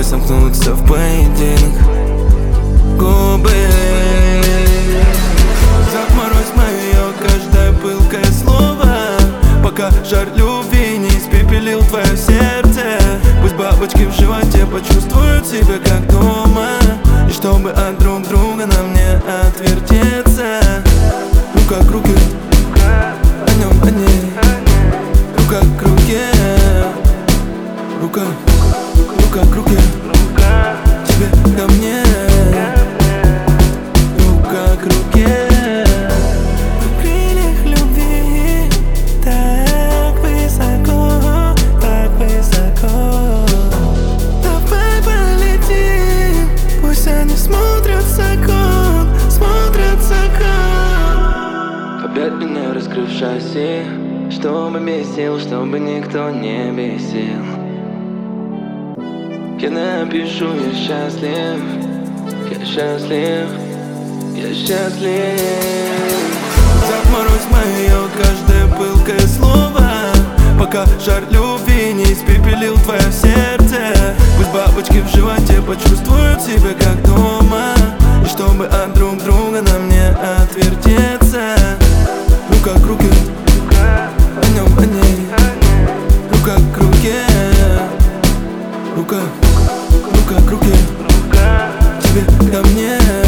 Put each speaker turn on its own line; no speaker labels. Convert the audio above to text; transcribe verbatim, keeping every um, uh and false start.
сомкнутся в поединок губы. Заморозь мое каждое пылкое слово, пока жар любви не испепелил твое сердце. Пусть бабочки в животе почувствуют себя как дома, и чтобы от друг друга нам не отвертеться. Рука к руке, о нем, о ней. Рука к руке, рука, рука к руке, тебе ко мне. Рука к руке. В крыльях любви так высоко, так высоко. Давай полетим, пусть они смотрят закон, смотрят закон. Опять меня раскрыв шасси, чтобы бесил, чтобы никто не бесил. Я напишу: я счастлив, я счастлив, я счастлив. Заморозь мое каждое пылкое слово, пока жар любви не испепелил твое сердце. Пусть бабочки в животе почувствуют себя как дома, и чтобы от друг друга нам не отвертеться. Рука к руке, о нем, о ней. Рука к руке, рука, рука к руке, тебе ко мне.